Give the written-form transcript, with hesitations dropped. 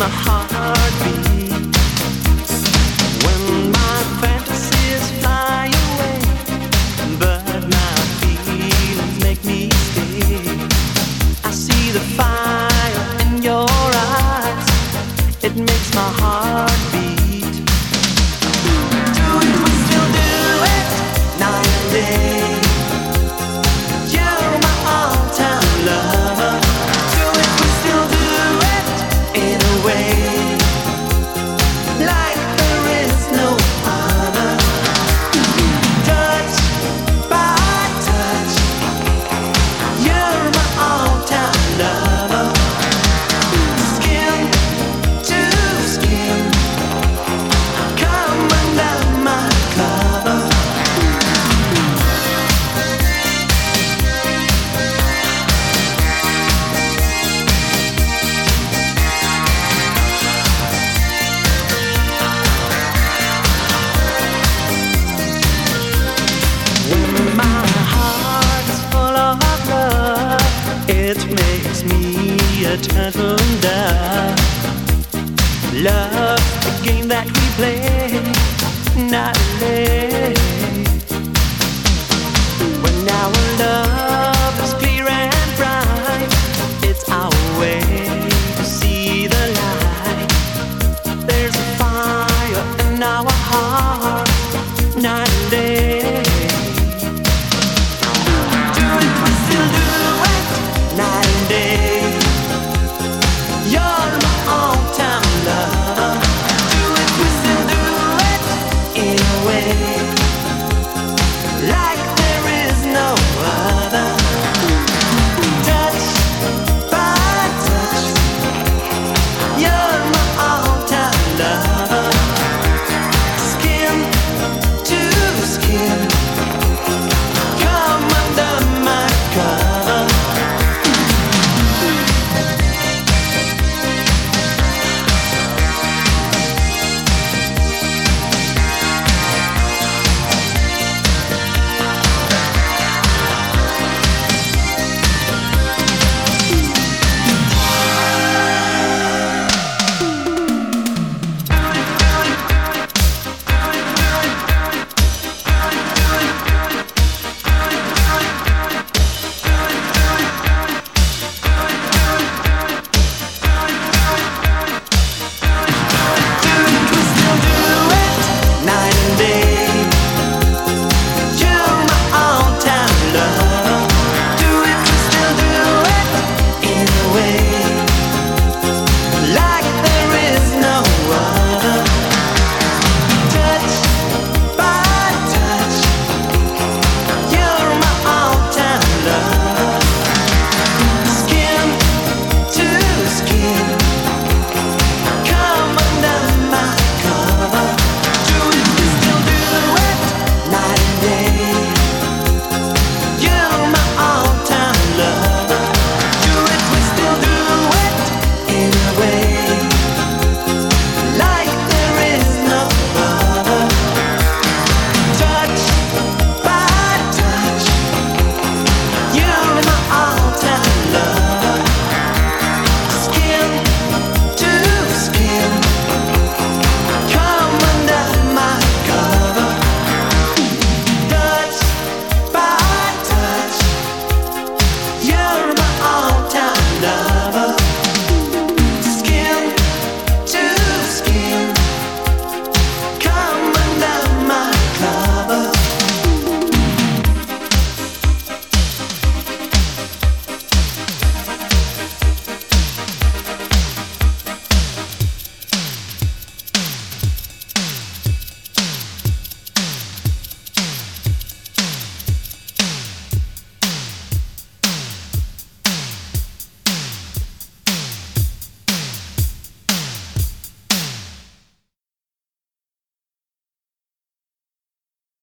my heartbeat. When my fantasies fly away, but my feelings make me stay. I see the fire in your eyes, it makes my heart beat. Do we still do it night and day? You're my all-time lover. Do we still do it in a way like there is no other? Touch by touch, you're my all-time lover. Skin to skin, come under my cover. When my heart is full of love, it makes me a turtle dove. Love's the game that we play, not late. When our love